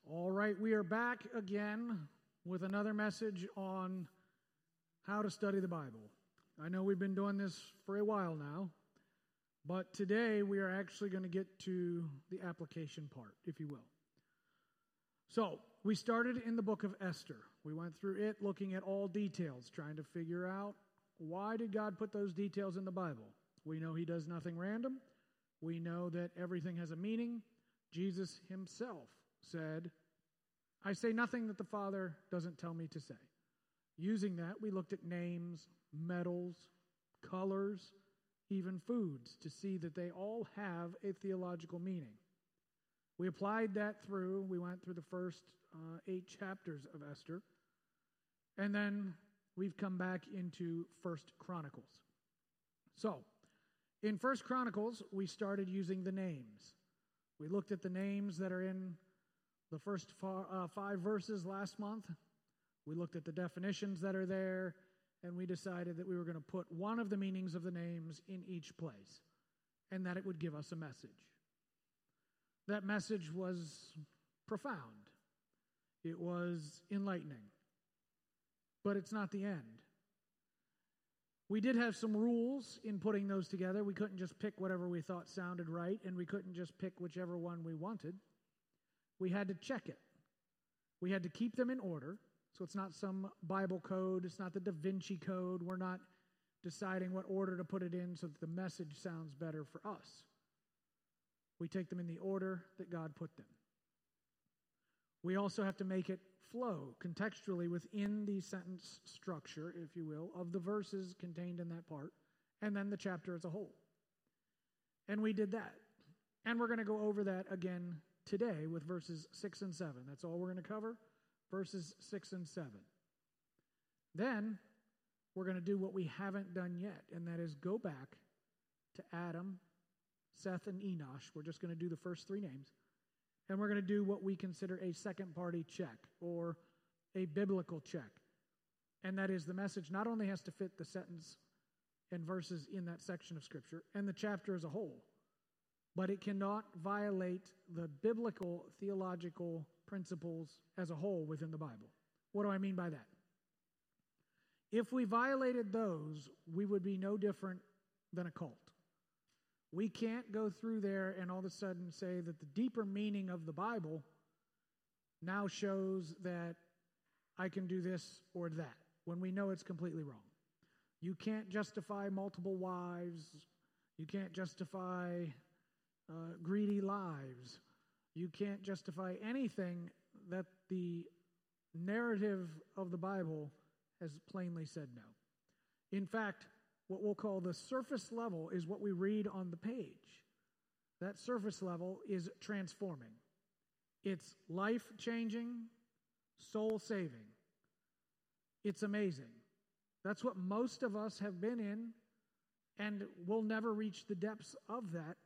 All right, we are back again with another message on how to study the Bible. I know we've been doing this for a while now, but today we are actually going to get to the application part, if you will. So, we started in the book of Esther. We went through it looking at all details, trying to figure out why did God put those details in the Bible. We know He does nothing random. We know that everything has a meaning. Jesus Himself said, I say nothing that the Father doesn't tell me to say. Using that, we looked at names, metals, colors, even foods, to see that they all have a theological meaning. We applied that through. We went through the first 8 chapters of Esther. And then we've come back into 1 Chronicles. So, in 1 Chronicles, we started using the names. We looked at the names that are in the first 5 verses last month. We looked at the definitions that are there, and we decided that we were going to put one of the meanings of the names in each place, and that it would give us a message. That message was profound. It was enlightening. But it's not the end. We did have some rules in putting those together. We couldn't just pick whatever we thought sounded right, and we couldn't just pick whichever one we wanted. We had to check it. We had to keep them in order. So it's not some Bible code. It's not the Da Vinci Code. We're not deciding what order to put it in so that the message sounds better for us. We take them in the order that God put them. We also have to make it flow contextually within the sentence structure, if you will, of the verses contained in that part, and then the chapter as a whole. And we did that. And we're going to go over that again today with verses 6 and 7. That's all we're going to cover, verses 6 and 7. Then we're going to do what we haven't done yet, and that is go back to Adam, Seth, and Enosh. We're just going to do the first 3 names. And we're going to do what we consider a second-party check or a biblical check. And that is the message not only has to fit the sentence and verses in that section of Scripture and the chapter as a whole, but it cannot violate the biblical theological principles as a whole within the Bible. What do I mean by that? If we violated those, we would be no different than a cult. We can't go through there and all of a sudden say that the deeper meaning of the Bible now shows that I can do this or that, when we know it's completely wrong. You can't justify multiple wives. You can't justify greedy lives. You can't justify anything that the narrative of the Bible has plainly said no. In fact, what we'll call the surface level is what we read on the page. That surface level is transforming. It's life-changing, soul-saving. It's amazing. That's what most of us have been in, and we'll never reach the depths of that.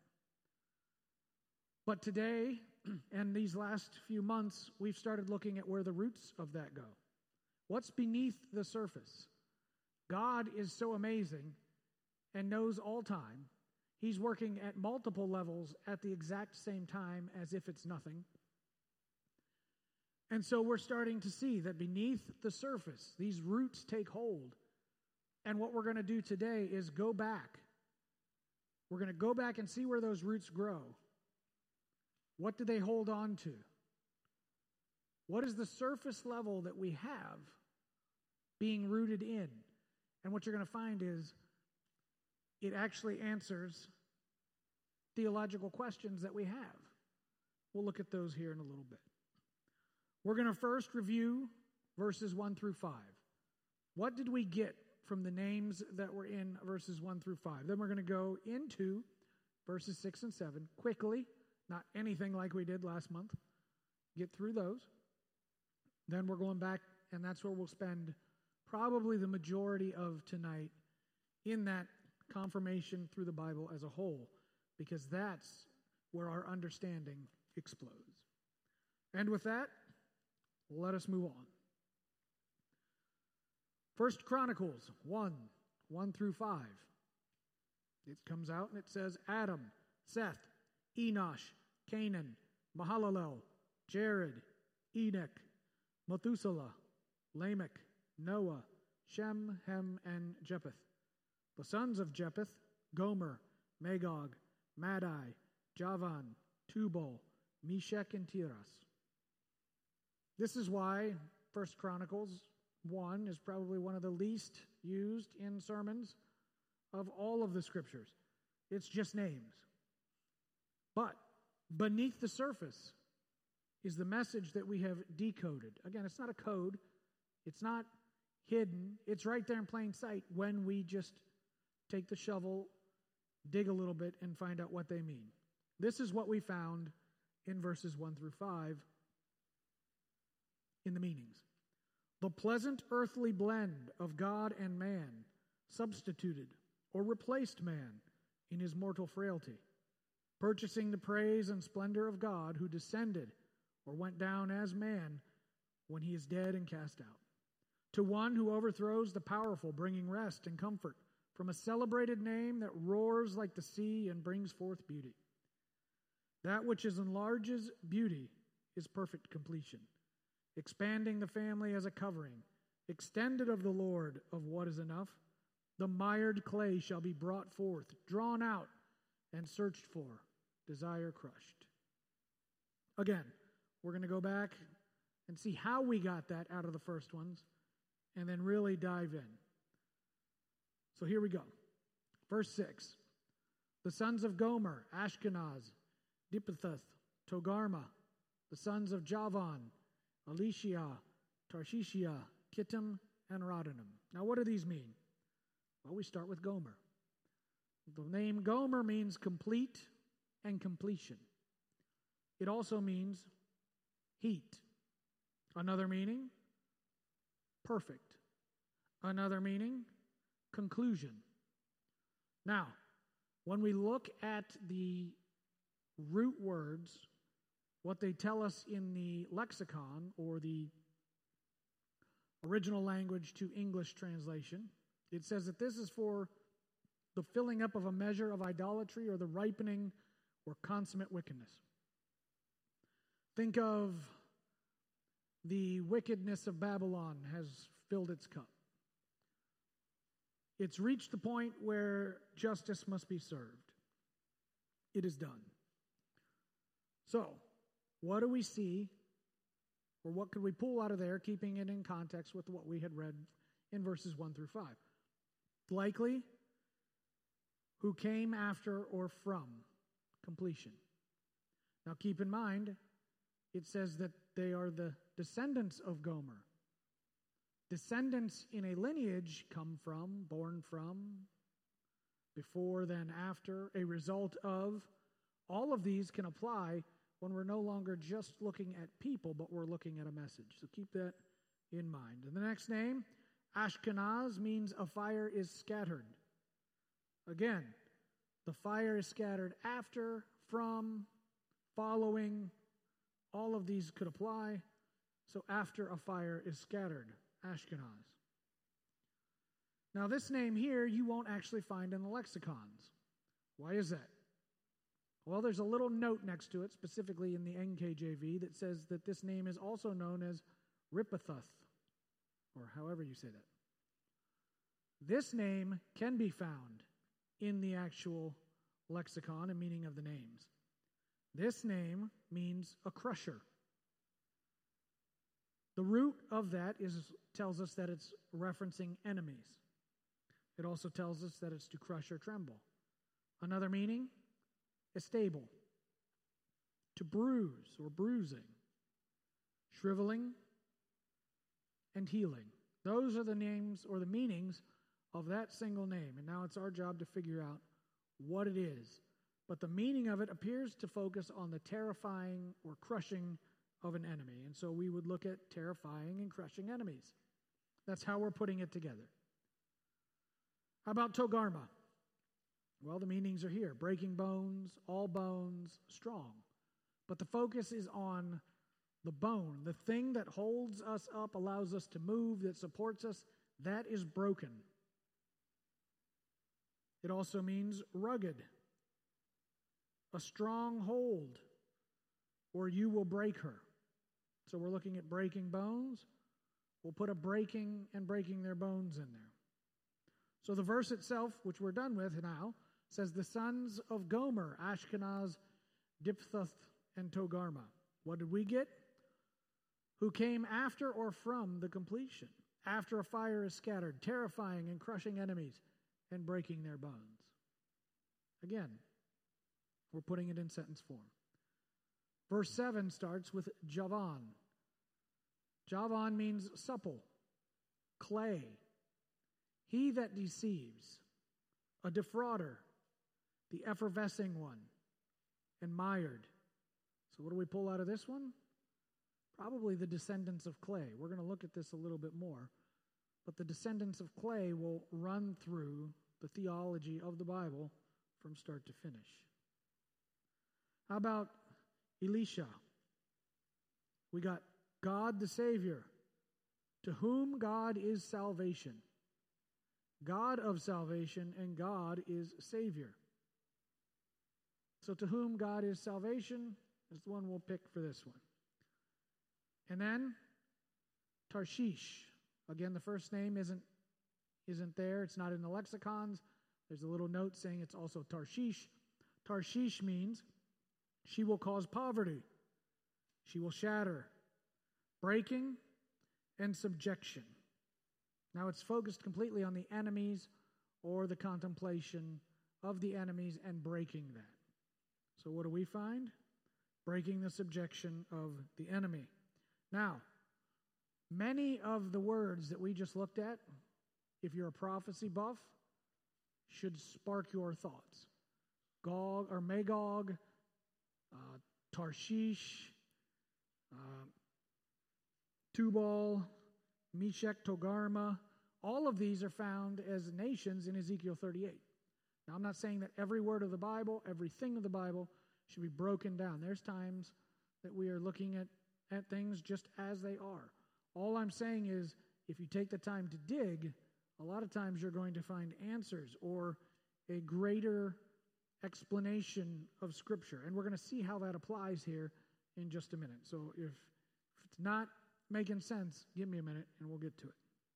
But today, and these last few months, we've started looking at where the roots of that go. What's beneath the surface? God is so amazing and knows all time. He's working at multiple levels at the exact same time as if it's nothing. And so we're starting to see that beneath the surface, these roots take hold. And what we're going to do today is go back. We're going to go back and see where those roots grow. What do they hold on to? What is the surface level that we have being rooted in? And what you're going to find is it actually answers theological questions that we have. We'll look at those here in a little bit. We're going to first review verses 1 through 5. What did we get from the names that were in verses 1 through 5? Then we're going to go into verses 6 and 7 quickly, not anything like we did last month. Get through those. Then we're going back, and that's where we'll spend probably the majority of tonight in that confirmation through the Bible as a whole, because that's where our understanding explodes. And with that, let us move on. 1 Chronicles 1 through 5. It comes out and it says, Adam, Seth, Enosh, Canaan, Mahalalel, Jared, Enoch, Methuselah, Lamech, Noah, Shem, Ham, and Japheth. The sons of Japheth, Gomer, Magog, Madai, Javan, Tubal, Meshech, and Tiras. This is why 1 Chronicles 1 is probably one of the least used in sermons of all of the scriptures. It's just names. But beneath the surface is the message that we have decoded. Again, it's not a code. It's not hidden. It's right there in plain sight when we just take the shovel, dig a little bit, and find out what they mean. This is what we found in verses 1 through 5 in the meanings. The pleasant earthly blend of God and man substituted or replaced man in his mortal frailty, purchasing the praise and splendor of God who descended or went down as man when he is dead and cast out. To one who overthrows the powerful, bringing rest and comfort from a celebrated name that roars like the sea and brings forth beauty. That which enlarges beauty is perfect completion, expanding the family as a covering, extended of the Lord of what is enough. The mired clay shall be brought forth, drawn out, and searched for, desire crushed. Again, we're going to go back and see how we got that out of the first ones, and then really dive in. So here we go. Verse 6. The sons of Gomer, Ashkenaz, Diphath, Togarmah. The sons of Javan, Elishia, Tarshishia, Kittim, and Rodanum. Now what do these mean? Well, we start with Gomer. The name Gomer means complete and completion. It also means heat. Another meaning, perfect. Another meaning, conclusion. Now, when we look at the root words, what they tell us in the lexicon or the original language to English translation, it says that this is for the filling up of a measure of idolatry or the ripening or consummate wickedness. Think of the wickedness of Babylon has filled its cup. It's reached the point where justice must be served. It is done. So, what do we see, or what could we pull out of there, keeping it in context with what we had read in verses 1 through 5? Likely, who came after or from completion. Now keep in mind, it says that they are the descendants of Gomer. Descendants in a lineage come from, born from, before, then, after, a result of. All of these can apply when we're no longer just looking at people, but we're looking at a message. So keep that in mind. And the next name, Ashkenaz, means a fire is scattered. Again, the fire is scattered after, from, following. All of these could apply. So after a fire is scattered, Ashkenaz. Now this name here you won't actually find in the lexicons. Why is that? Well, there's a little note next to it, specifically in the NKJV, that says that this name is also known as Riphathuth, or however you say that. This name can be found in the actual lexicon and meaning of the names. This name means a crusher. The root of that tells us that it's referencing enemies. It also tells us that it's to crush or tremble. Another meaning, a stable, to bruise or bruising, shriveling, and healing. Those are the names or the meanings of that single name. And now it's our job to figure out what it is. But the meaning of it appears to focus on the terrifying or crushing of an enemy. And so we would look at terrifying and crushing enemies. That's how we're putting it together. How about Togarmah? Well, the meanings are here. Breaking bones, all bones, strong. But the focus is on the bone, the thing that holds us up, allows us to move, that supports us, that is broken. It also means rugged, a strong hold, or you will break her. So we're looking at breaking bones. We'll put a breaking and breaking their bones in there. So the verse itself, which we're done with now, says the sons of Gomer, Ashkenaz, Diphthah, and Togarmah. What did we get? Who came after or from the completion, after a fire is scattered, terrifying and crushing enemies, and breaking their bones. Again, we're putting it in sentence form. Verse 7 starts with Javan. Javan means supple, clay, he that deceives, a defrauder, the effervescing one, and mired. So what do we pull out of this one? Probably the descendants of clay. We're going to look at this a little bit more. But the descendants of clay will run through the theology of the Bible from start to finish. How about Elisha? We got God the Savior, to whom God is salvation. God of salvation, and God is Savior. So to whom God is salvation is the one we'll pick for this one. And then Tarshish. Again, the first name isn't there. It's not in the lexicons. There's a little note saying it's also Tarshish. Tarshish means she will cause poverty. She will shatter, breaking, and subjection. Now it's focused completely on the enemies or the contemplation of the enemies and breaking that. So what do we find? Breaking the subjection of the enemy. Now, many of the words that we just looked at, if you're a prophecy buff, should spark your thoughts. Gog or Magog, Tarshish, Tubal, Meshech, Togarmah, all of these are found as nations in Ezekiel 38. Now, I'm not saying that every word of the Bible, everything of the Bible should be broken down. There's times that we are looking at things just as they are. All I'm saying is, if you take the time to dig, a lot of times you're going to find answers or a greater explanation of Scripture. And we're going to see how that applies here in just a minute. So if it's not making sense, give me a minute and we'll get to it.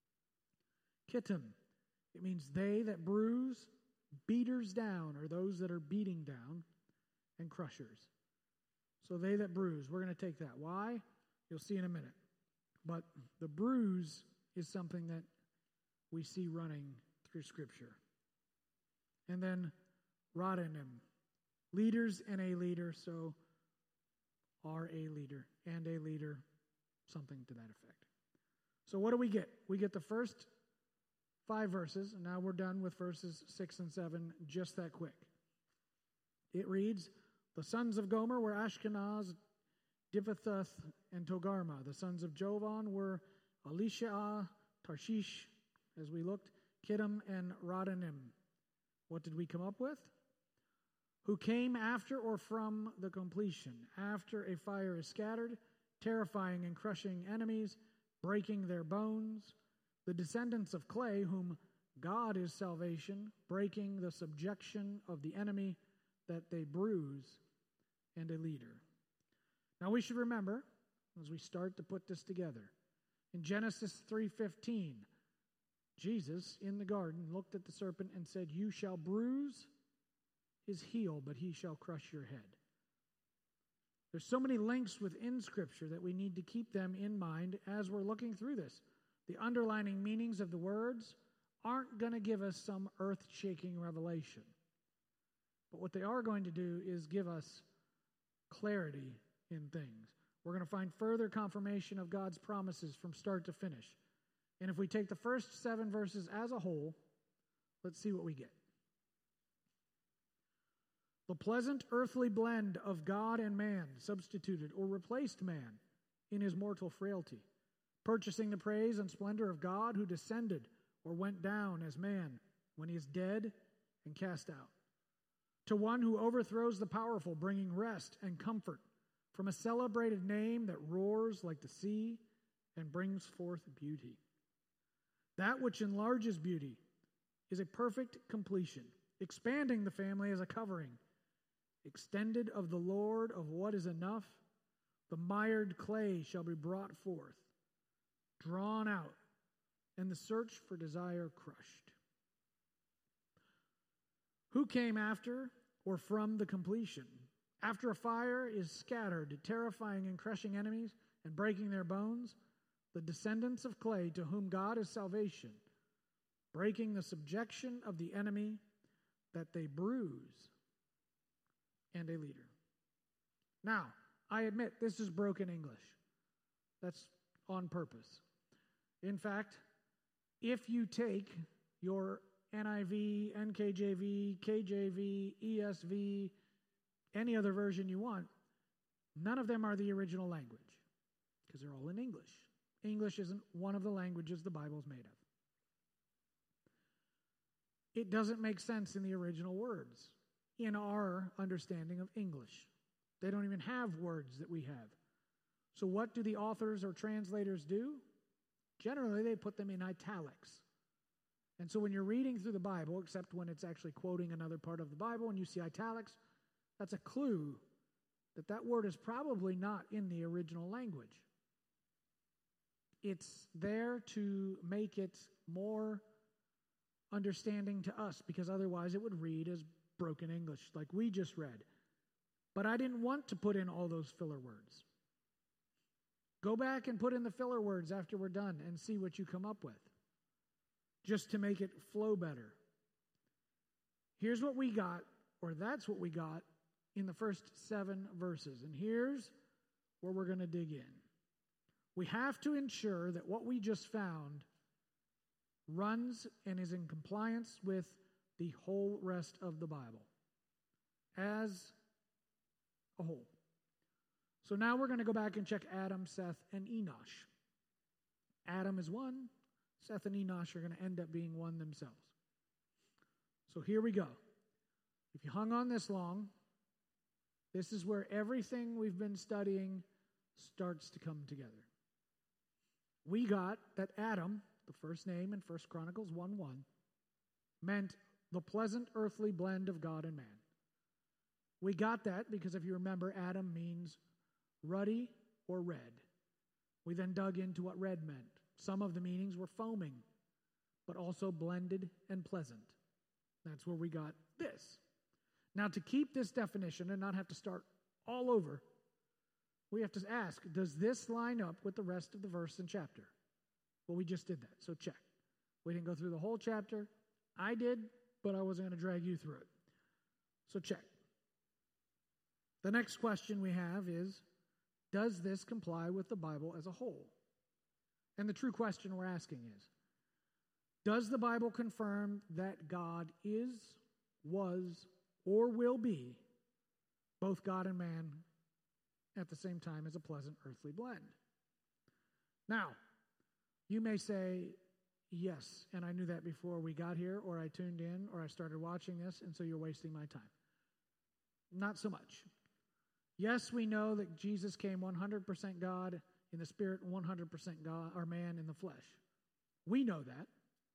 Kittim, it means they that bruise, beaters down, or those that are beating down, and crushers. So they that bruise, we're going to take that. Why? You'll see in a minute. But the bruise is something that we see running through Scripture. And then Rodanim, leaders and a leader, so are a leader and a leader, something to that effect. So what do we get? We get the first 5 verses, and now we're done with verses 6 and 7 just that quick. It reads, the sons of Gomer were Ashkenaz, Diphthah, and Togarmah. The sons of Jovan were Elisha, Tarshish, as we looked, Kittim, and Rodanim. What did we come up with? Who came after or from the completion, after a fire is scattered, terrifying and crushing enemies, breaking their bones. The descendants of clay, whom God is salvation, breaking the subjection of the enemy that they bruise, and a leader. Now we should remember, as we start to put this together, in Genesis 3:15, Jesus in the garden looked at the serpent and said, you shall bruise his heel, but he shall crush your head. There's so many links within Scripture that we need to keep them in mind as we're looking through this. The underlining meanings of the words aren't going to give us some earth-shaking revelation. But what they are going to do is give us clarity in things. We're going to find further confirmation of God's promises from start to finish. And if we take the first 7 verses as a whole, let's see what we get. The pleasant earthly blend of God and man substituted or replaced man in his mortal frailty, purchasing the praise and splendor of God who descended or went down as man when he is dead and cast out. To one who overthrows the powerful, bringing rest and comfort from a celebrated name that roars like the sea and brings forth beauty. That which enlarges beauty is a perfect completion, expanding the family as a covering, extended of the Lord of what is enough, The mired clay shall be brought forth, drawn out, and the search for desire crushed. Who came after or from the completion? After a fire is scattered, terrifying and crushing enemies and breaking their bones, the descendants of clay to whom God is salvation, breaking the subjection of the enemy that they bruise, and a leader. Now, I admit this is broken English. That's on purpose. In fact, if you take your NIV, NKJV, KJV, ESV, any other version you want, none of them are the original language because they're all in English. English isn't one of the languages the Bible's made of. It doesn't make sense in the original words, in our understanding of English. They don't even have words that we have. So what do the authors or translators do? Generally, they put them in italics. And so when you're reading through the Bible, except when it's actually quoting another part of the Bible and you see italics, that's a clue that that word is probably not in the original language. It's there to make it more understanding to us, because otherwise it would read as broken English like we just read. But I didn't want to put in all those filler words. Go back and put in the filler words after we're done and see what you come up with, just to make it flow better. Here's what we got, or that's what we got in the first 7 verses. And here's where we're going to dig in. We have to ensure that what we just found runs and is in compliance with the whole rest of the Bible as a whole. So now we're going to go back and check Adam, Seth, and Enosh. Adam is one. Seth and Enosh are going to end up being one themselves. So here we go. If you hung on this long, this is where everything we've been studying starts to come together. We got that Adam, the first name in 1 Chronicles 1:1, meant the pleasant earthly blend of God and man. We got that because if you remember, Adam means ruddy or red. We then dug into what red meant. Some of the meanings were foaming, but also blended and pleasant. That's where we got this. Now, to keep this definition and not have to start all over, we have to ask, does this line up with the rest of the verse and chapter? Well, we just did that, so check. We didn't go through the whole chapter. I did, but I wasn't going to drag you through it. So check. The next question we have is, does this comply with the Bible as a whole? And the true question we're asking is, does the Bible confirm that God is, was, or will be both God and man at the same time as a pleasant earthly blend? Now, you may say, yes, and I knew that before we got here, or I tuned in, or I started watching this, and so you're wasting my time. Not so much. Yes, we know that Jesus came 100% God in the spirit and 100% God, or man in the flesh. We know that.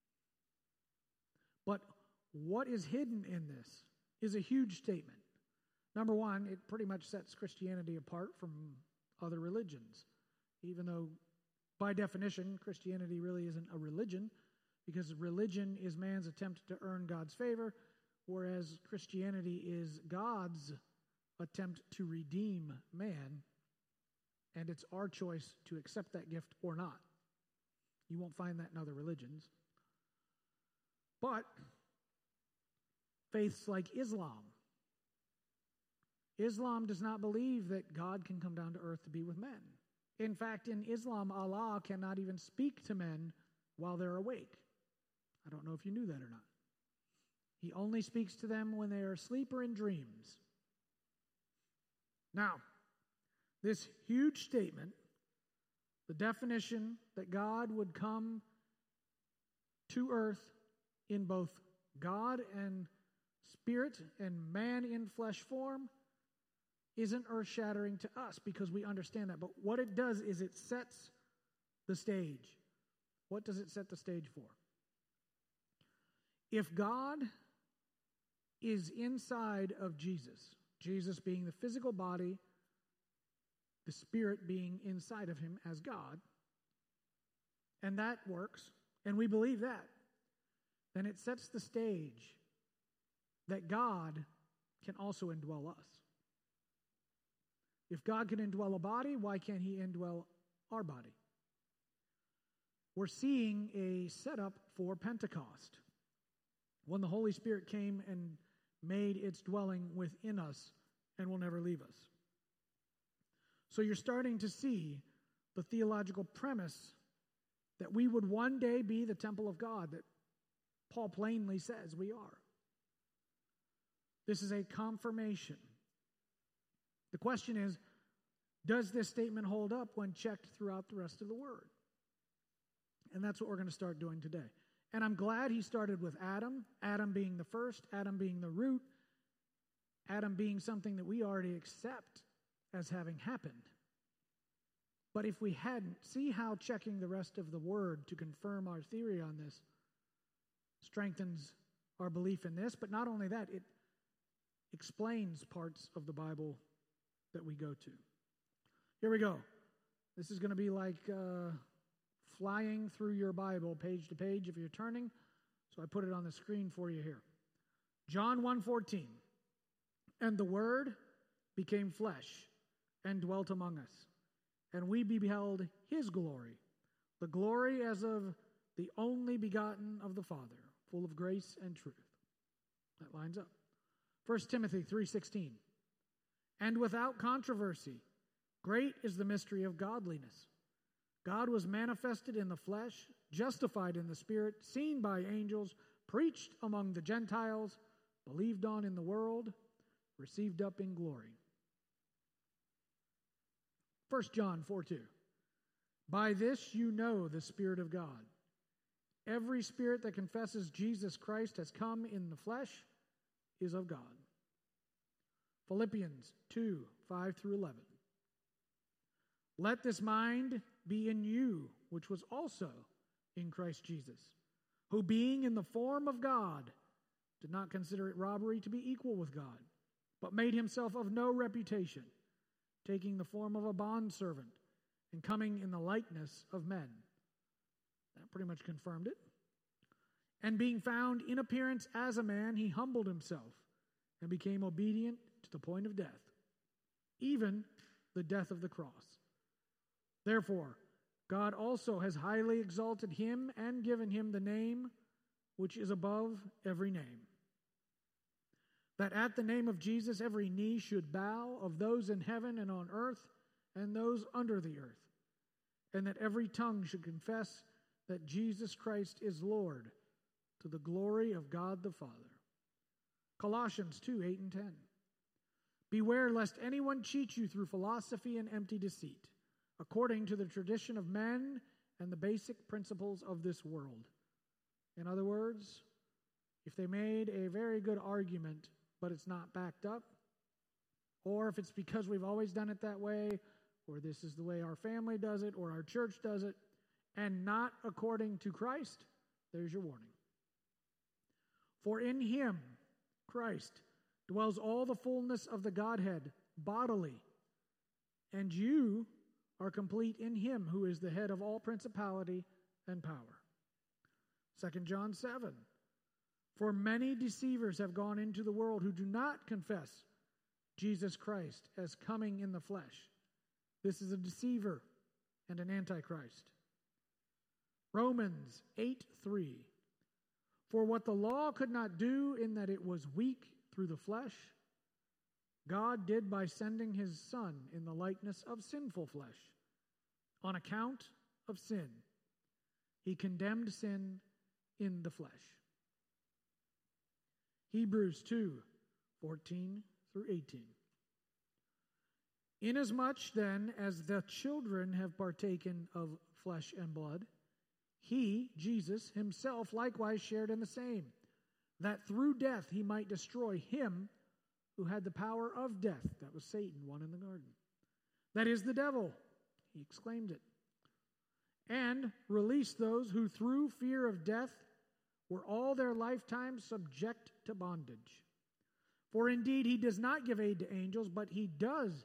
But what is hidden in this is a huge statement. Number one, it pretty much sets Christianity apart from other religions, even though by definition Christianity really isn't a religion, because religion is man's attempt to earn God's favor, whereas Christianity is God's attempt to redeem man, and it's our choice to accept that gift or not. You won't find that in other religions. But faiths like Islam does not believe that God can come down to earth to be with men. In fact, in Islam, Allah cannot even speak to men while they're awake. I don't know if you knew that or not. He only speaks to them when they are asleep or in dreams. Now, this huge statement, the definition that God would come to earth in both God and spirit and man in flesh form, isn't earth-shattering to us because we understand that. But what it does is it sets the stage. What does it set the stage for? If God is inside of Jesus, Jesus being the physical body the Spirit being inside of him as God, and that works, and we believe that, then it sets the stage that God can also indwell us. If God can indwell a body, why can't he indwell our body? We're seeing a setup for Pentecost, when the Holy Spirit came and made its dwelling within us and will never leave us. So you're starting to see the theological premise that we would one day be the temple of God that Paul plainly says we are. This is a confirmation. The question is, does this statement hold up when checked throughout the rest of the Word? And that's what we're going to start doing today. And I'm glad he started with Adam, Adam being the first, Adam being the root, Adam being something that we already accept as having happened. But if we hadn't, see how checking the rest of the Word to confirm our theory on this strengthens our belief in this. But not only that, it explains parts of the Bible that we go to. Here we go. This is going to be like flying through your Bible page to page if you're turning. So I put it on the screen for you here. John 1:14. And the Word became flesh and dwelt among us. And we beheld his glory, the glory as of the only begotten of the Father, full of grace and truth. That lines up. 1 Timothy 3:16. And without controversy, great is the mystery of godliness. God was manifested in the flesh, justified in the Spirit, seen by angels, preached among the Gentiles, believed on in the world, received up in glory. 1 John 4:2. By this you know the Spirit of God. Every spirit that confesses Jesus Christ has come in the flesh is of God. Philippians 2:5-11. Let this mind be in you, which was also in Christ Jesus, who being in the form of God, did not consider it robbery to be equal with God, but made himself of no reputation, taking the form of a bondservant and coming in the likeness of men. That pretty much confirmed it. And being found in appearance as a man, he humbled himself and became obedient to the point of death, even the death of the cross. Therefore, God also has highly exalted him and given him the name which is above every name, that at the name of Jesus every knee should bow, of those in heaven and on earth and those under the earth, and that every tongue should confess that Jesus Christ is Lord, to the glory of God the Father. Colossians 2:8-10. Beware lest anyone cheat you through philosophy and empty deceit, according to the tradition of men and the basic principles of this world. In other words, if they made a very good argument, but it's not backed up, or if it's because we've always done it that way, or this is the way our family does it, or our church does it, and not according to Christ, there's your warning. For in him, Christ, dwells all the fullness of the Godhead bodily, and you are complete in him who is the head of all principality and power. 2 John 7. For many deceivers have gone into the world who do not confess Jesus Christ as coming in the flesh. This is a deceiver and an antichrist. Romans 8:3. For what the law could not do in that it was weak through the flesh, God did by sending his Son in the likeness of sinful flesh. On account of sin, he condemned sin in the flesh. Hebrews 2:14-18. Inasmuch then as the children have partaken of flesh and blood, he, Jesus, himself likewise shared in the same, that through death he might destroy him who had the power of death. That was Satan, one in the garden. That is the devil. He exclaimed it. And release those who through fear of death were all their lifetime subject to bondage. For indeed he does not give aid to angels, but he does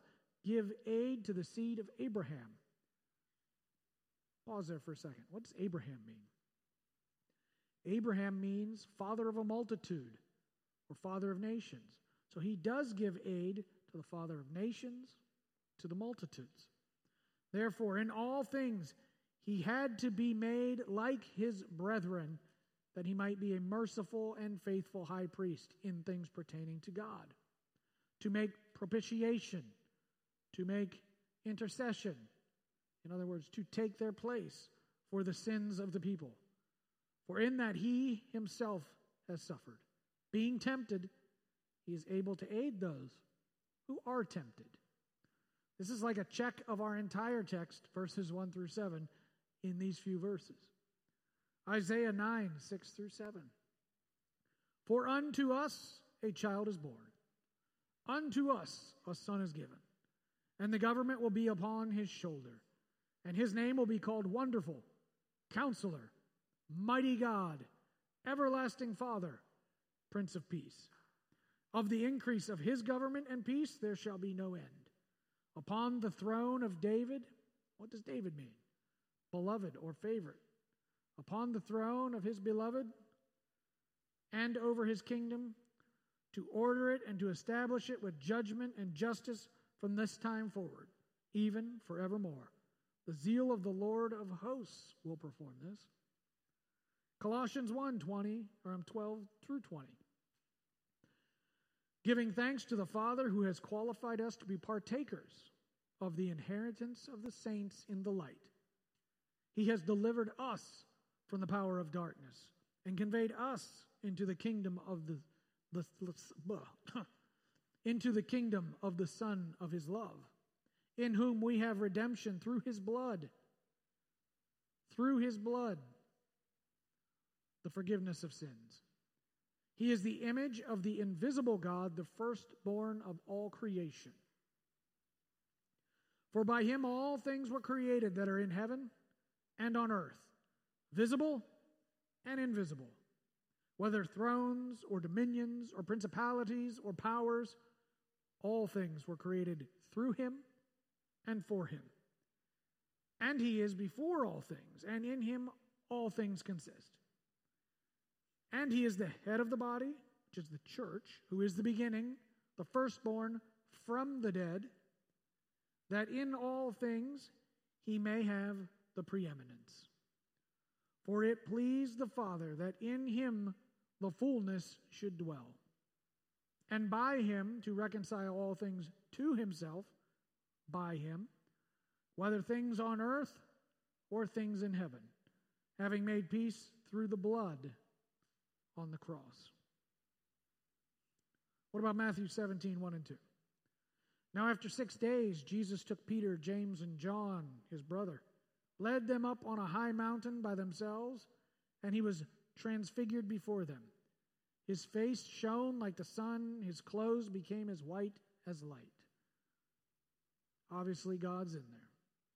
give aid to the seed of Abraham. Pause there for a second. What does Abraham mean? Abraham means father of a multitude or father of nations. So he does give aid to the father of nations, to the multitudes. Therefore, in all things, he had to be made like his brethren, that he might be a merciful and faithful high priest in things pertaining to God, to make propitiation, to make intercession. In other words, to take their place for the sins of the people. For in that he himself has suffered, being tempted, he is able to aid those who are tempted. This is like a check of our entire text, verses 1 through 7, in these few verses. Isaiah 9, 6 through 7. For unto us a child is born, unto us a son is given, and the government will be upon his shoulder, and his name will be called Wonderful, Counselor, Mighty God, Everlasting Father, Prince of Peace. Of the increase of his government and peace there shall be no end. Upon the throne of David, what does David mean? Beloved or favorite. Upon the throne of his beloved and over his kingdom, to order it and to establish it with judgment and justice from this time forward, even forevermore. The zeal of the Lord of hosts will perform this. Colossians 12 through 20. Giving thanks to the Father who has qualified us to be partakers of the inheritance of the saints in the light. He has delivered us from the power of darkness and conveyed us into the kingdom of into the kingdom of the Son of his love, in whom we have redemption through his blood. Through his blood, the forgiveness of sins. He is the image of the invisible God, the firstborn of all creation. For by him all things were created that are in heaven and on earth, visible and invisible, whether thrones or dominions or principalities or powers, all things were created through him and for him. And he is before all things, and in him all things consist. And he is the head of the body, which is the church, who is the beginning, the firstborn from the dead, that in all things he may have the preeminence. For it pleased the Father that in him the fullness should dwell, and by him to reconcile all things to himself, by him, whether things on earth or things in heaven, having made peace through the blood on the cross. What about Matthew 17, 1 and 2? Now after 6 days, Jesus took Peter, James, and John, his brother, led them up on a high mountain by themselves, and he was transfigured before them. His face shone like the sun, his clothes became as white as light. Obviously, God's in there.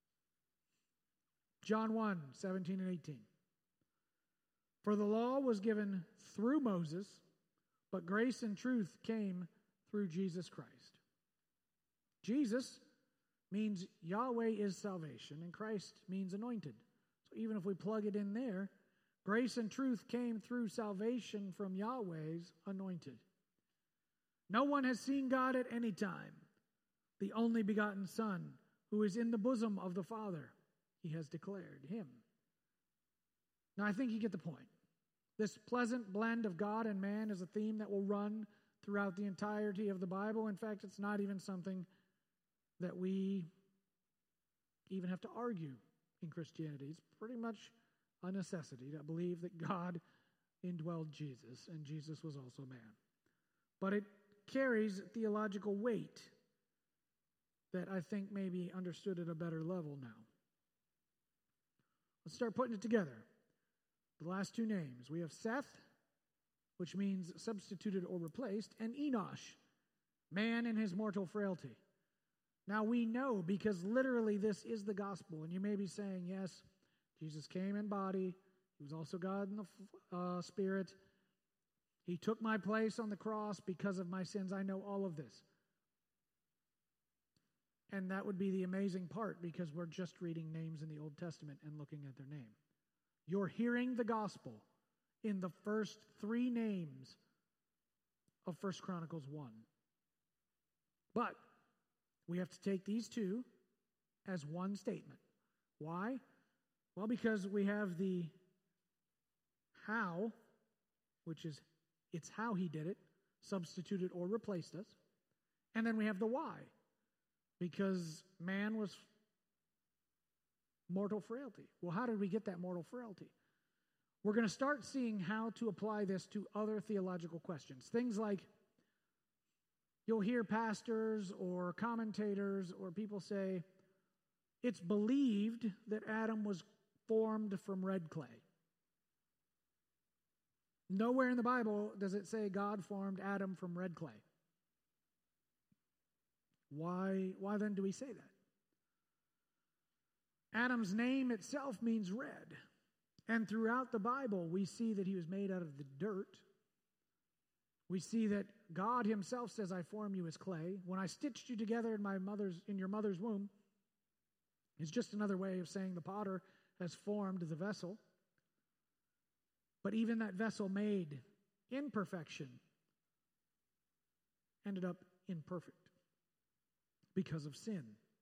John 1, 17 and 18. For the law was given through Moses, but grace and truth came through Jesus Christ. Jesus means Yahweh is salvation, and Christ means anointed. So even if we plug it in there, grace and truth came through salvation from Yahweh's anointed. No one has seen God at any time. The only begotten Son, who is in the bosom of the Father, he has declared him. Now I think you get the point. This pleasant blend of God and man is a theme that will run throughout the entirety of the Bible. In fact, it's not even something that we even have to argue in Christianity. It's pretty much a necessity to believe that God indwelled Jesus, and Jesus was also man. But it carries theological weight that I think may be understood at a better level now. Let's start putting it together. The last two names. We have Seth, which means substituted or replaced, and Enosh, man in his mortal frailty. Now we know, because literally this is the gospel, and you may be saying, yes, Jesus came in body, he was also God in the spirit, he took my place on the cross because of my sins. I know all of this. And that would be the amazing part, because we're just reading names in the Old Testament and looking at their name. You're hearing the gospel in the first 3 names of 1 Chronicles 1. But we have to take these 2 as one statement. Why? Well, because we have the how, which is it's how he did it, substituted or replaced us. And then we have the why, because man was mortal frailty. Well, how did we get that mortal frailty? We're going to start seeing how to apply this to other theological questions. Things like, you'll hear pastors or commentators or people say, it's believed that Adam was formed from red clay. Nowhere in the Bible does it say God formed Adam from red clay. Why then do we say that? Adam's name itself means red. And throughout the Bible, we see that he was made out of the dirt. We see that God himself says, I formed you as clay. When I stitched you together in your mother's womb, it's just another way of saying the potter has formed the vessel. But even that vessel made in perfection ended up imperfect because of sin.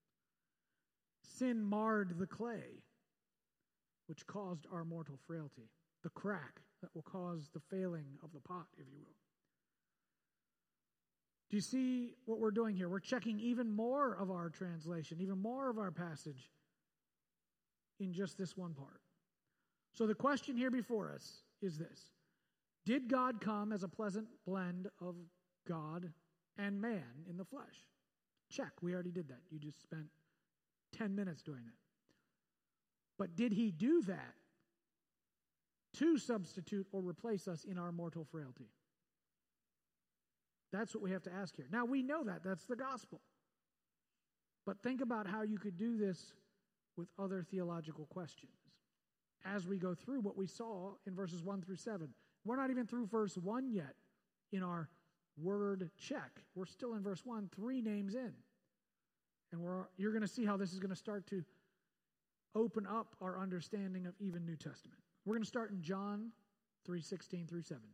Sin marred the clay, which caused our mortal frailty, the crack that will cause the failing of the pot, if you will. Do you see what we're doing here? We're checking even more of our translation, even more of our passage in just this one part. So the question here before us is this: did God come as a pleasant blend of God and man in the flesh? Check, we already did that. You just spent 10 minutes doing that. But did he do that to substitute or replace us in our mortal frailty? That's what we have to ask here. Now, we know that. That's the gospel. But think about how you could do this with other theological questions as we go through what we saw in verses 1 through 7. We're not even through verse 1 yet in our word check. We're still in verse 1, 3 names in. And you're going to see how this is going to start to open up our understanding of even New Testament. We're going to start in John 3:16 through 17.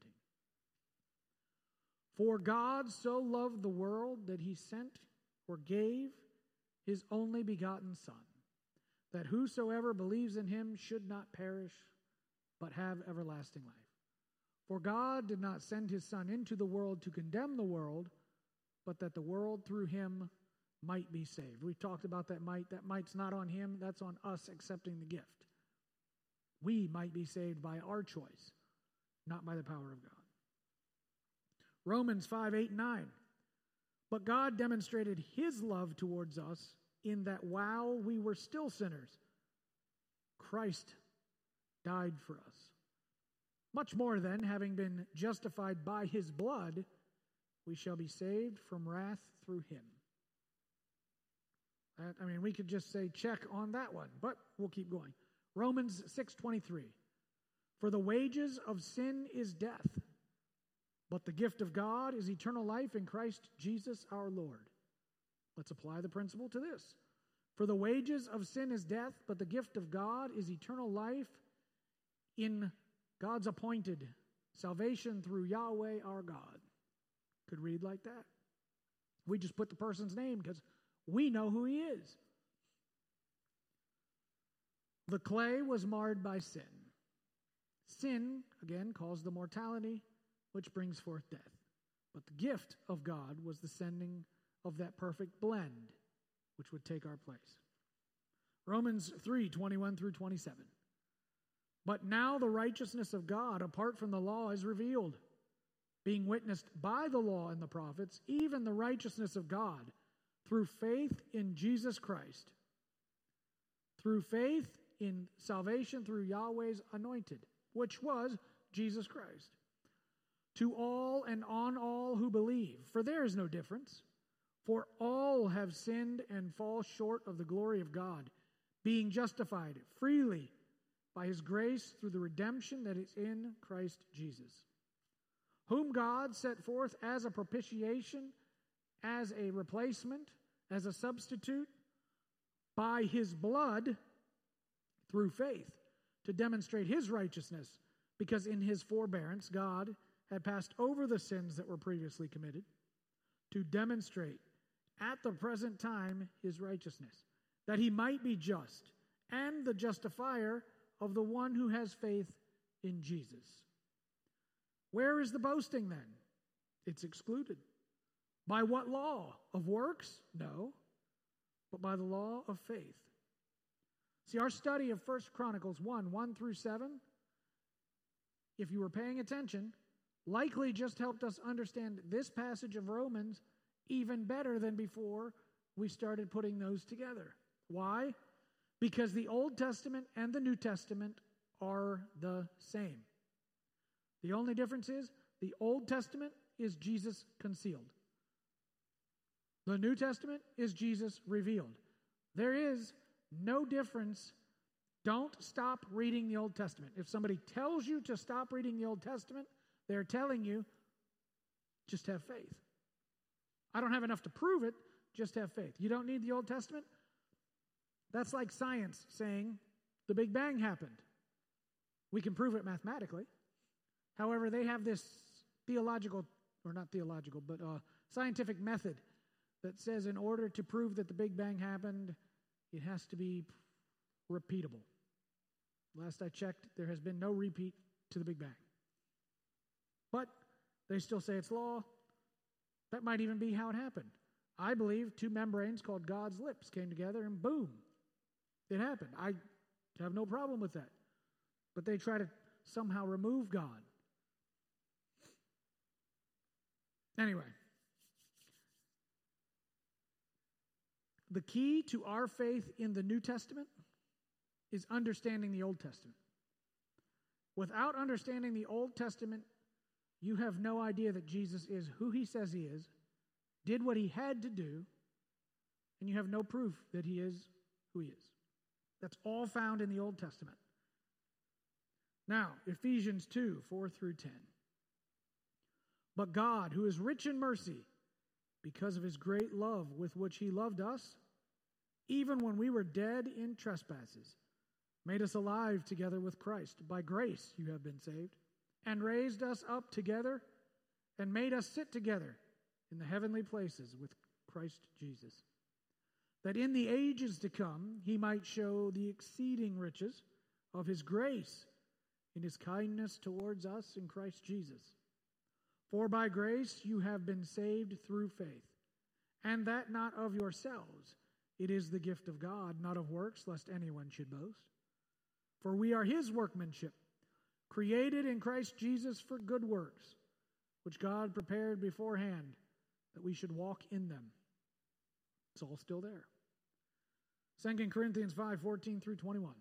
For God so loved the world that he sent or gave his only begotten Son, that whosoever believes in him should not perish, but have everlasting life. For God did not send his Son into the world to condemn the world, but that the world through him might be saved. We talked about that might. That might's not on him. That's on us accepting the gift. We might be saved by our choice, not by the power of God. Romans 5:8-9. But God demonstrated his love towards us in that while we were still sinners, Christ died for us. Much more then, having been justified by his blood, we shall be saved from wrath through him. We could just say check on that one, but we'll keep going. Romans 6:23. For the wages of sin is death, but the gift of God is eternal life in Christ Jesus our Lord. Let's apply the principle to this. For the wages of sin is death, but the gift of God is eternal life in God's appointed salvation through Yahweh our God. Could read like that. We just put the person's name because we know who he is. The clay was marred by sin. Sin, again, caused the mortality, which brings forth death. But the gift of God was the sending of that perfect blend, which would take our place. Romans 3:21 through 27. But now the righteousness of God, apart from the law, is revealed, being witnessed by the law and the prophets, even the righteousness of God, through faith in Jesus Christ. Through faith in salvation through Yahweh's anointed, which was Jesus Christ. To all and on all who believe, for there is no difference. For all have sinned and fall short of the glory of God, being justified freely by his grace through the redemption that is in Christ Jesus, whom God set forth as a propitiation, as a replacement, as a substitute by his blood through faith to demonstrate his righteousness, because in his forbearance God had passed over the sins that were previously committed to demonstrate at the present time his righteousness, that he might be just and the justifier of the one who has faith in Jesus. Where is the boasting then? It's excluded. By what law? Of works? No, but by the law of faith. See, our study of 1 Chronicles 1 through 7, if you were paying attention, likely just helped us understand this passage of Romans even better than before we started putting those together. Why? Because the Old Testament and the New Testament are the same. The only difference is the Old Testament is Jesus concealed. The New Testament is Jesus revealed. There is no difference. Don't stop reading the Old Testament. If somebody tells you to stop reading the Old Testament, they're telling you, just have faith. I don't have enough to prove it, just have faith. You don't need the Old Testament? That's like science saying the Big Bang happened. We can prove it mathematically. However, they have this scientific method that says in order to prove that the Big Bang happened, it has to be repeatable. Last I checked, there has been no repeat to the Big Bang. But they still say it's law. That might even be how it happened. I believe two membranes called God's lips came together and boom, it happened. I have no problem with that. But they try to somehow remove God. Anyway, the key to our faith in the New Testament is understanding the Old Testament. Without understanding the Old Testament, you have no idea that Jesus is who he says he is, did what he had to do, and you have no proof that he is who he is. That's all found in the Old Testament. Now, Ephesians 2:4 through 10. But God, who is rich in mercy, because of his great love with which he loved us, even when we were dead in trespasses, made us alive together with Christ. By grace you have been saved, and raised us up together, and made us sit together in the heavenly places with Christ Jesus, that in the ages to come he might show the exceeding riches of his grace in his kindness towards us in Christ Jesus. For by grace you have been saved through faith, and that not of yourselves. It is the gift of God, not of works, lest anyone should boast. For we are his workmanship, created in Christ Jesus for good works, which God prepared beforehand that we should walk in them. It's all still there. 2 Corinthians 5:14 through 21.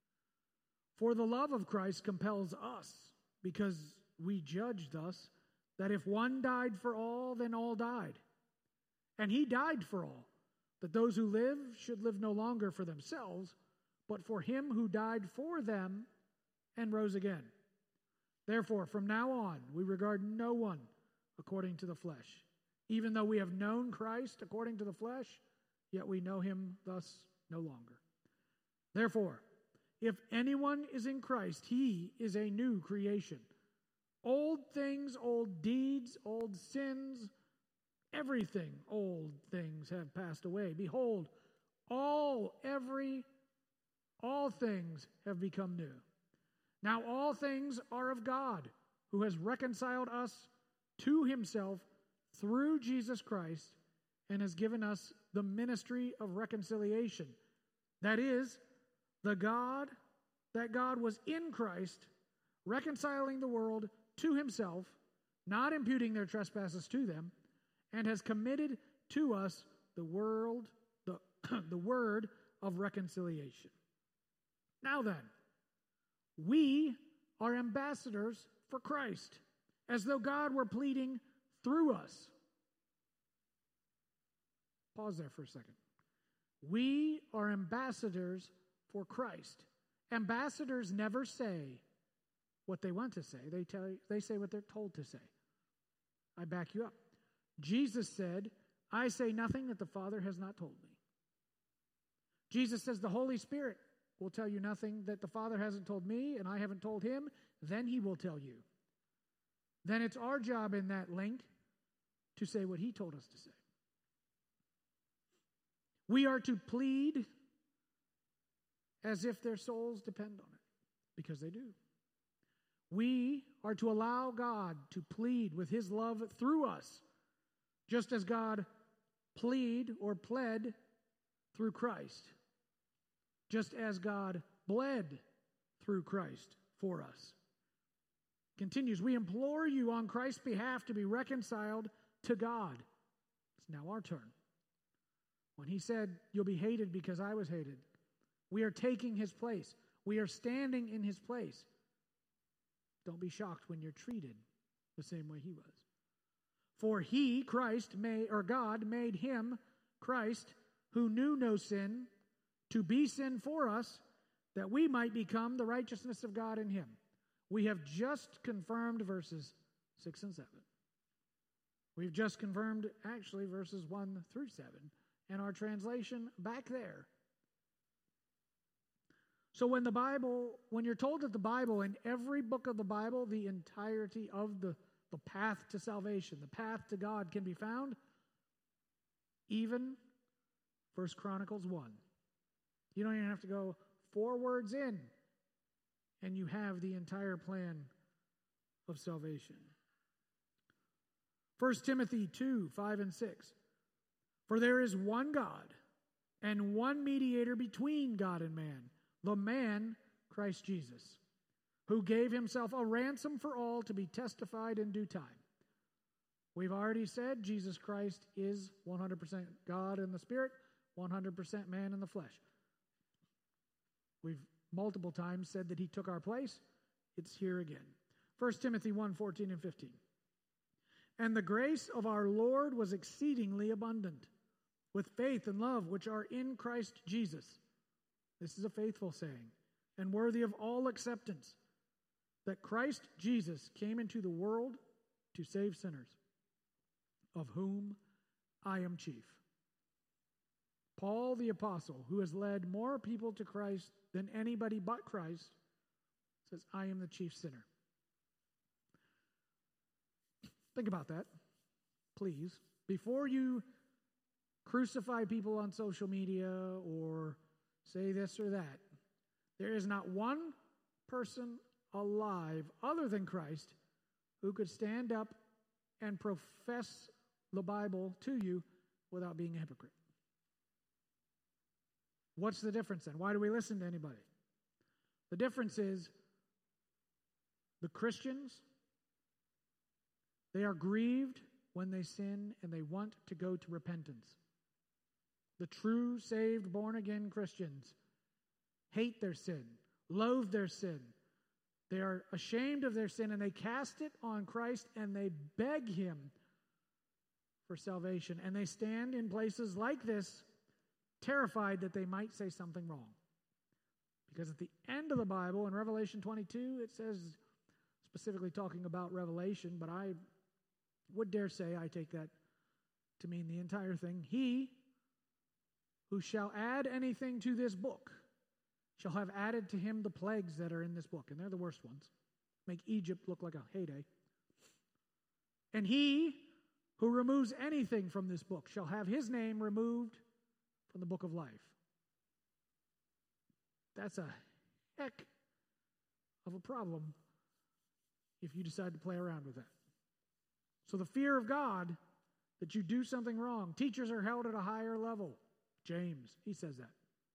For the love of Christ compels us, because we judge thus, that if one died for all, then all died. And he died for all, that those who live should live no longer for themselves, but for him who died for them and rose again. Therefore, from now on, we regard no one according to the flesh. Even though we have known Christ according to the flesh, yet we know him thus no longer. Therefore, if anyone is in Christ, he is a new creation. Old things, old deeds, old sins, everything, old things have passed away. Behold, all things have become new. Now all things are of God, who has reconciled us to himself through Jesus Christ, and has given us the ministry of reconciliation. That is, that God was in Christ, reconciling the world to himself, not imputing their trespasses to them, and has committed to us the word of reconciliation. Now then, we are ambassadors for Christ, as though God were pleading through us. Pause there for a second. We are ambassadors for Christ. Ambassadors never say what they want to say. They say what they're told to say. I back you up. Jesus said, I say nothing that the Father has not told me. Jesus says the Holy Spirit will tell you nothing that the Father hasn't told me and I haven't told him, then he will tell you. Then it's our job in that link to say what he told us to say. We are to plead as if their souls depend on it, because they do. We are to allow God to plead with his love through us, just as God pled through Christ, just as God bled through Christ for us. Continues, we implore you on Christ's behalf to be reconciled to God. It's now our turn. When he said, you'll be hated because I was hated, we are taking his place. We are standing in his place. Don't be shocked when you're treated the same way he was. For he, God, made him, Christ, who knew no sin, to be sin for us, that we might become the righteousness of God in him. We have just confirmed verses 6 and 7. We've just confirmed, actually, verses 1 through 7, and our translation back there. So when you're told that the Bible, in every book of the Bible, the entirety of the path to salvation, the path to God can be found, even 1 Chronicles 1. You don't even have to go 4 words in, and you have the entire plan of salvation. 1 Timothy 2, 5 and 6. For there is one God, and one mediator between God and man, the man, Christ Jesus, who gave himself a ransom for all to be testified in due time. We've already said Jesus Christ is 100% God in the Spirit, 100% man in the flesh. We've multiple times said that he took our place. It's here again. 1 Timothy 1, 14 and 15. And the grace of our Lord was exceedingly abundant, with faith and love which are in Christ Jesus. This is a faithful saying, and worthy of all acceptance, that Christ Jesus came into the world to save sinners, of whom I am chief. Paul the apostle, who has led more people to Christ than anybody but Christ, says, I am the chief sinner. Think about that, please. Before you crucify people on social media or say this or that, there is not one person alive other than Christ who could stand up and profess the Bible to you without being a hypocrite. What's the difference then? Why do we listen to anybody? The difference is the Christians, they are grieved when they sin and they want to go to repentance. The true, saved, born-again Christians hate their sin, loathe their sin. They are ashamed of their sin and they cast it on Christ and they beg him for salvation. And they stand in places like this, terrified that they might say something wrong. Because at the end of the Bible, in Revelation 22, it says, specifically talking about Revelation, but I would dare say I take that to mean the entire thing. He who shall add anything to this book shall have added to him the plagues that are in this book. And they're the worst ones. Make Egypt look like a heyday. And he who removes anything from this book shall have his name removed from the book of life. That's a heck of a problem if you decide to play around with that. So the fear of God, that you do something wrong. Teachers are held at a higher level. James, he says that.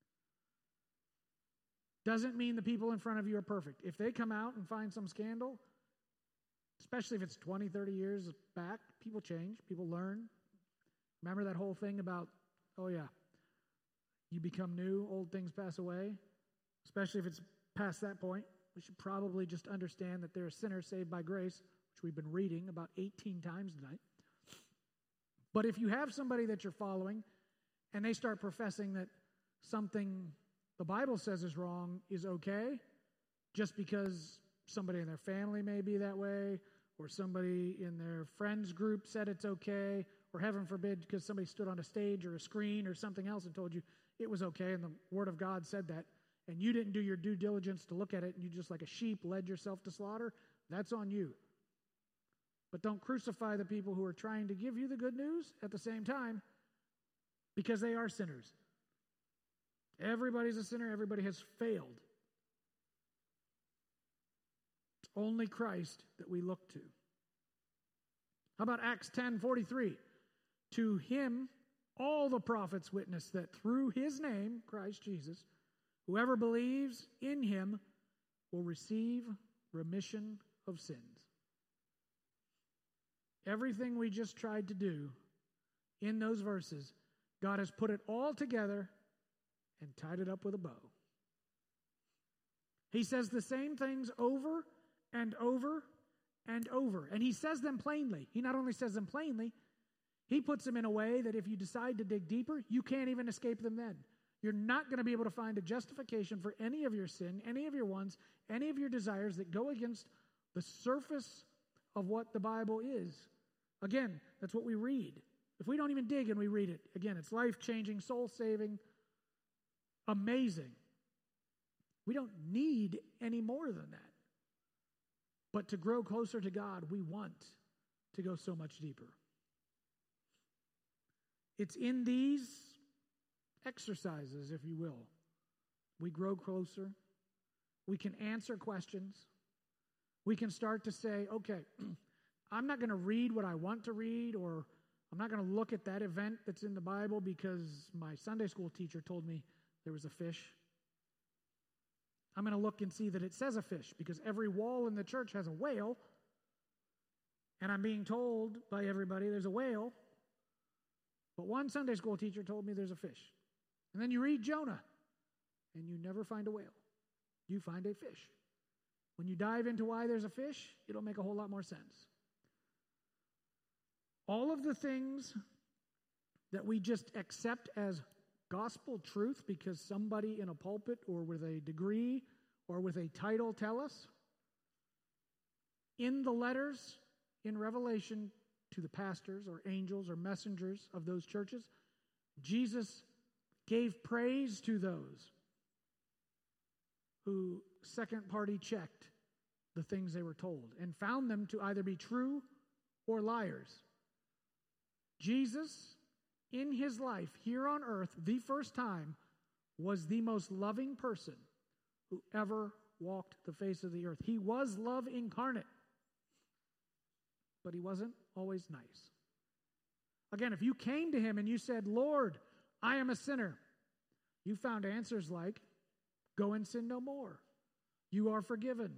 Doesn't mean the people in front of you are perfect. If they come out and find some scandal, especially if it's 20, 30 years back, people change, people learn. Remember that whole thing about, oh yeah, you become new, old things pass away? Especially if it's past that point. We should probably just understand that there are sinners saved by grace, which we've been reading about 18 times tonight. But if you have somebody that you're following, and they start professing that something the Bible says is wrong is okay, just because somebody in their family may be that way, or somebody in their friends group said it's okay, or heaven forbid, because somebody stood on a stage or a screen or something else and told you it was okay, and the Word of God said that, and you didn't do your due diligence to look at it, and you just like a sheep led yourself to slaughter, that's on you. But don't crucify the people who are trying to give you the good news at the same time, because they are sinners. Everybody's a sinner. Everybody has failed. It's only Christ that we look to. How about Acts 10:43? To him all the prophets witness that through his name, Christ Jesus, whoever believes in him will receive remission of sins. Everything we just tried to do in those verses, God has put it all together and tied it up with a bow. He says the same things over and over and over. And he says them plainly. He not only says them plainly, he puts them in a way that if you decide to dig deeper, you can't even escape them then. You're not going to be able to find a justification for any of your sin, any of your wants, any of your desires that go against the surface of what the Bible is. Again, that's what we read. If we don't even dig and we read it, again, it's life-changing, soul-saving, amazing. We don't need any more than that. But to grow closer to God, we want to go so much deeper. It's in these exercises, if you will, we grow closer. We can answer questions. We can start to say, okay, I'm not going to read what I want to read, or I'm not going to look at that event that's in the Bible because my Sunday school teacher told me there was a fish. I'm going to look and see that it says a fish because every wall in the church has a whale, and I'm being told by everybody there's a whale, but one Sunday school teacher told me there's a fish. And then you read Jonah, and you never find a whale. You find a fish. When you dive into why there's a fish, it'll make a whole lot more sense. All of the things that we just accept as gospel truth because somebody in a pulpit or with a degree or with a title tell us, in the letters in Revelation to the pastors or angels or messengers of those churches, Jesus gave praise to those who second-party checked the things they were told and found them to either be true or liars. Jesus, in his life here on earth, the first time, was the most loving person who ever walked the face of the earth. He was love incarnate, but he wasn't always nice. Again, if you came to him and you said, Lord, I am a sinner, you found answers like, go and sin no more. You are forgiven.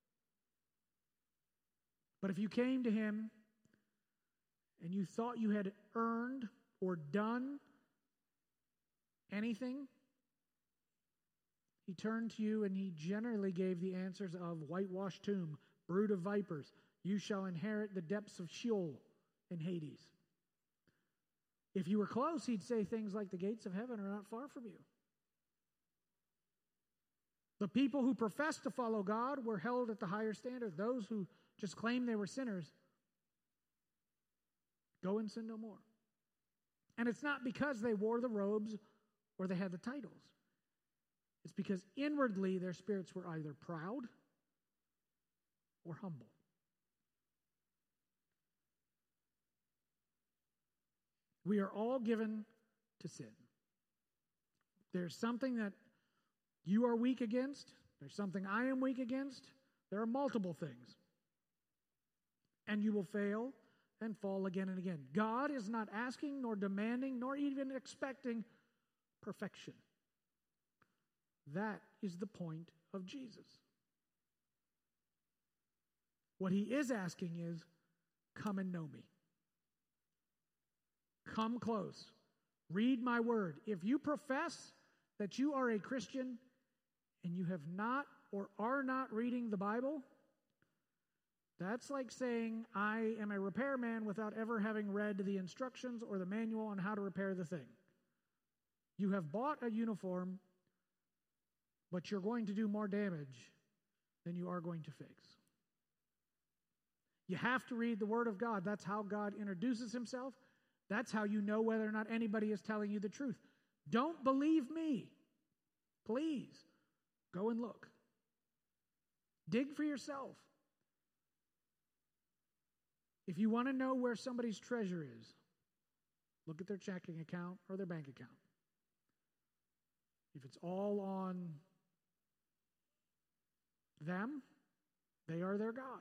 But if you came to him and you thought you had earned or done anything, he turned to you and he generally gave the answers of whitewashed tomb, brood of vipers, you shall inherit the depths of Sheol and Hades. If you were close, he'd say things like the gates of heaven are not far from you. The people who professed to follow God were held at the higher standard. Those who just claimed they were sinners, go and sin no more. And it's not because they wore the robes or they had the titles. It's because inwardly their spirits were either proud or humble. We are all given to sin. There's something that you are weak against. There's something I am weak against. There are multiple things. And you will fail and fall again and again. God is not asking nor demanding nor even expecting perfection. That is the point of Jesus. What he is asking is, come and know me. Come close. Read my word. If you profess that you are a Christian and you have not or are not reading the Bible, that's like saying, I am a repairman without ever having read the instructions or the manual on how to repair the thing. You have bought a uniform, but you're going to do more damage than you are going to fix. You have to read the Word of God. That's how God introduces himself. That's how you know whether or not anybody is telling you the truth. Don't believe me. Please, go and look. Dig for yourself. If you want to know where somebody's treasure is, look at their checking account or their bank account. If it's all on them, they are their God.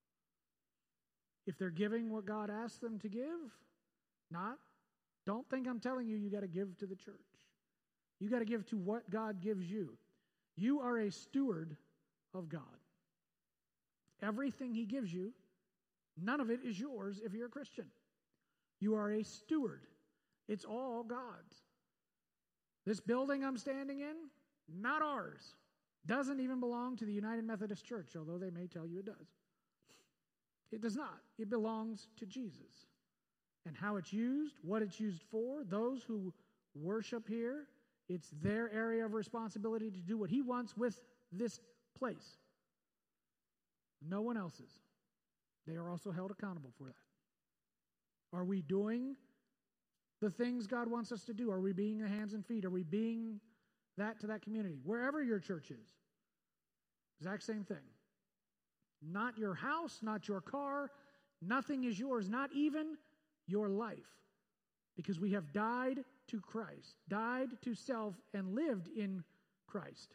If they're giving what God asked them to give, don't think I'm telling you got to give to the church. You got to give to what God gives you. You are a steward of God. Everything He gives you, none of it is yours if you're a Christian. You are a steward. It's all God's. This building I'm standing in, not ours. Doesn't even belong to the United Methodist Church, although they may tell you it does. It does not. It belongs to Jesus. And how it's used, what it's used for, those who worship here, it's their area of responsibility to do what He wants with this place. No one else's. They are also held accountable for that. Are we doing the things God wants us to do? Are we being the hands and feet? Are we being that to that community? Wherever your church is. Exact same thing. Not your house, not your car. Nothing is yours, not even your life. Because we have died to Christ, died to self, and lived in Christ.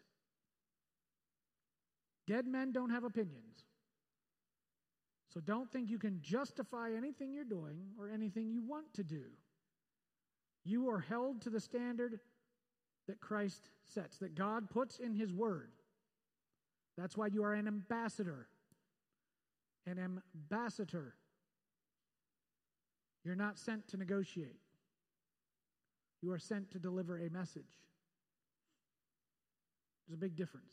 Dead men don't have opinions. So don't think you can justify anything you're doing or anything you want to do. You are held to the standard that Christ sets, that God puts in His Word. That's why you are an ambassador. An ambassador. You're not sent to negotiate. You are sent to deliver a message. There's a big difference.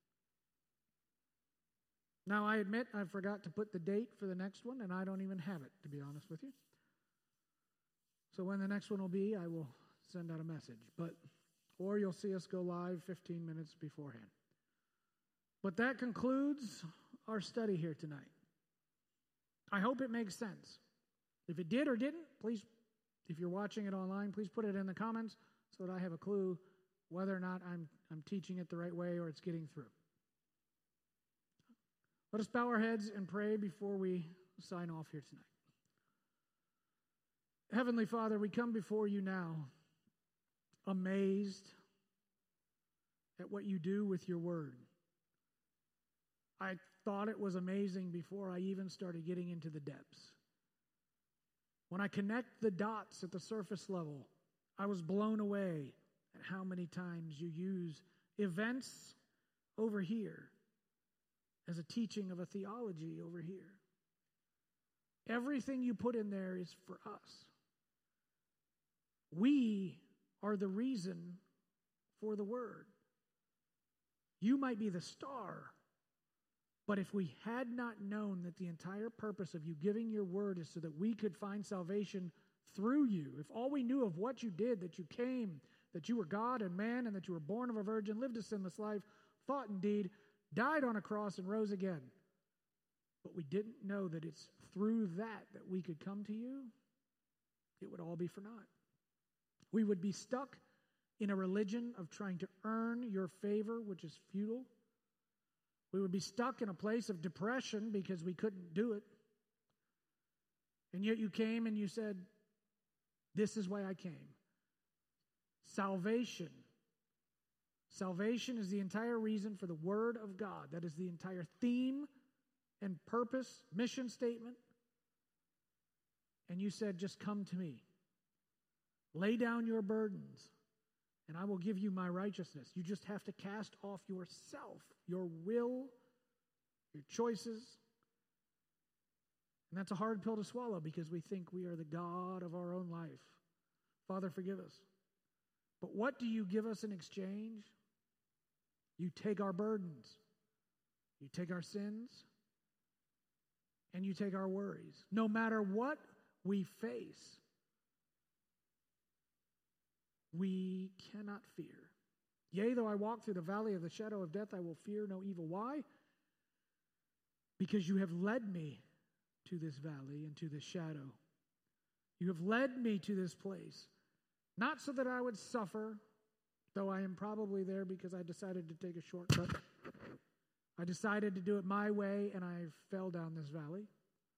Now, I admit I forgot to put the date for the next one, and I don't even have it, to be honest with you. So when the next one will be, I will send out a message. Or you'll see us go live 15 minutes beforehand. But that concludes our study here tonight. I hope it makes sense. If it did or didn't, please, if you're watching it online, please put it in the comments so that I have a clue whether or not I'm teaching it the right way or it's getting through. Let us bow our heads and pray before we sign off here tonight. Heavenly Father, we come before you now amazed at what you do with your word. I thought it was amazing before I even started getting into the depths. When I connect the dots at the surface level, I was blown away at how many times you use events over here as a teaching of a theology over here. Everything you put in there is for us. We are the reason for the word. You might be the star, but if we had not known that the entire purpose of you giving your word is so that we could find salvation through you, if all we knew of what you did, that you came, that you were God and man, and that you were born of a virgin, lived a sinless life, thought and deed, died on a cross and rose again, but we didn't know that it's through that we could come to you, it would all be for naught. We would be stuck in a religion of trying to earn your favor, which is futile. We would be stuck in a place of depression because we couldn't do it. And yet you came and you said, this is why I came. Salvation. Salvation is the entire reason for the Word of God. That is the entire theme and purpose, mission statement. And you said, just come to me. Lay down your burdens, and I will give you my righteousness. You just have to cast off yourself, your will, your choices. And that's a hard pill to swallow because we think we are the God of our own life. Father, forgive us. But what do you give us in exchange? You take our burdens. You take our sins. And you take our worries. No matter what we face, we cannot fear. Yea, though I walk through the valley of the shadow of death, I will fear no evil. Why? Because you have led me to this valley and to this shadow. You have led me to this place, not so that I would suffer, though I am probably there because I decided to take a shortcut. I decided to do it my way, and I fell down this valley.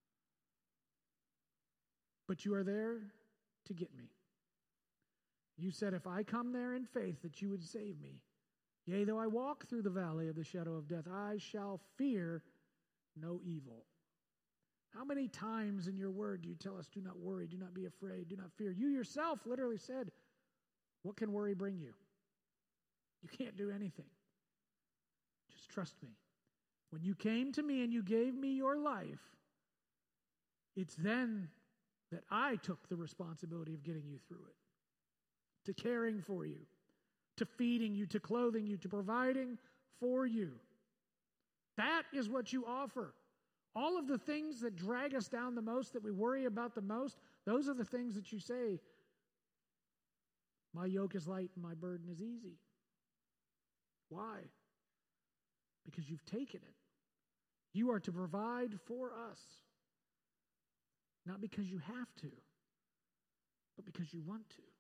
But you are there to get me. You said if I come there in faith that you would save me. Yea, though I walk through the valley of the shadow of death, I shall fear no evil. How many times in your word do you tell us, do not worry, do not be afraid, do not fear? You yourself literally said, what can worry bring you? You can't do anything. Just trust me. When you came to me and you gave me your life, it's then that I took the responsibility of getting you through it, to caring for you, to feeding you, to clothing you, to providing for you. That is what you offer. All of the things that drag us down the most, that we worry about the most, those are the things that you say, my yoke is light and my burden is easy. Why? Because you've taken it. You are to provide for us. Not because you have to, but because you want to.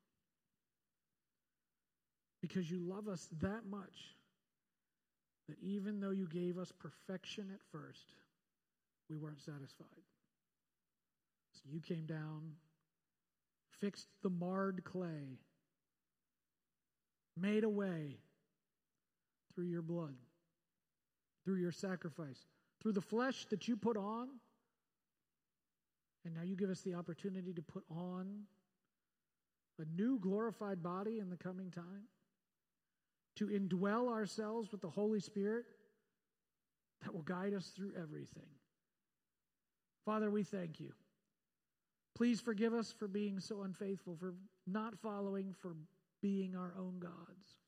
Because you love us that much that even though you gave us perfection at first, we weren't satisfied. So you came down, fixed the marred clay, made a way through your blood, through your sacrifice, through the flesh that you put on. And now you give us the opportunity to put on a new glorified body in the coming time, to indwell ourselves with the Holy Spirit that will guide us through everything. Father, we thank you. Please forgive us for being so unfaithful, for not following, for being our own gods.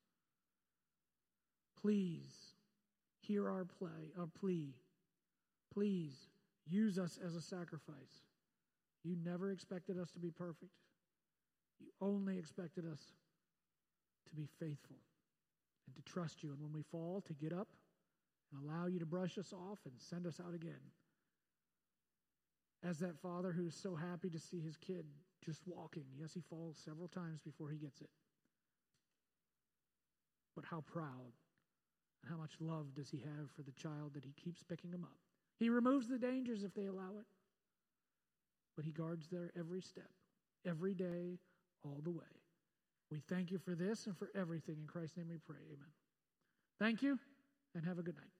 Please hear our plea. Please use us as a sacrifice. You never expected us to be perfect. You only expected us to be faithful and to trust you. And when we fall, to get up and allow you to brush us off and send us out again. As that father who is so happy to see his kid just walking. Yes, he falls several times before he gets it. But how proud and how much love does he have for the child that he keeps picking him up. He removes the dangers if they allow it. But he guards their every step, every day, all the way. We thank you for this and for everything. In Christ's name we pray. Amen. Thank you, and have a good night.